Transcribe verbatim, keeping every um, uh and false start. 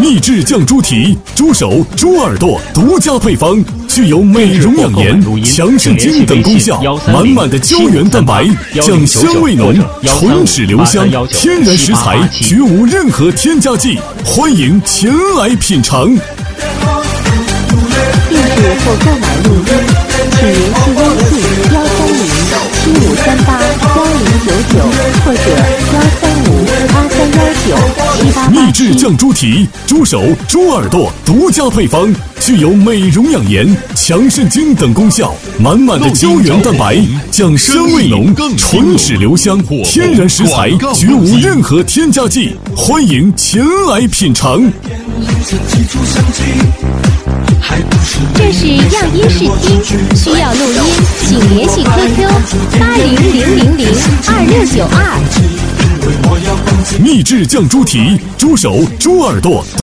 秘制酱猪蹄、猪手、猪耳朵独家配方，具有美容养颜、强肾精等功效。满满的胶原蛋白，酱香味浓，唇齿留香，天然食材，绝无任何添加剂。欢迎前来品尝。 订制或购买录音，请联系微信幺三零七五三八幺零九九或者幺三五八三幺九七八八七。 秘制酱猪蹄、猪手、猪耳朵独家配方，具有美容养颜、强肾精等功效。满满的胶原蛋白，酱香味浓，唇齿留香，天然食材，绝无任何添加剂。欢迎前来品尝。 这是样音试听，需要录音，请联系 Q Q 八零零零零二六九二。 秘制酱猪蹄、猪手、猪耳朵。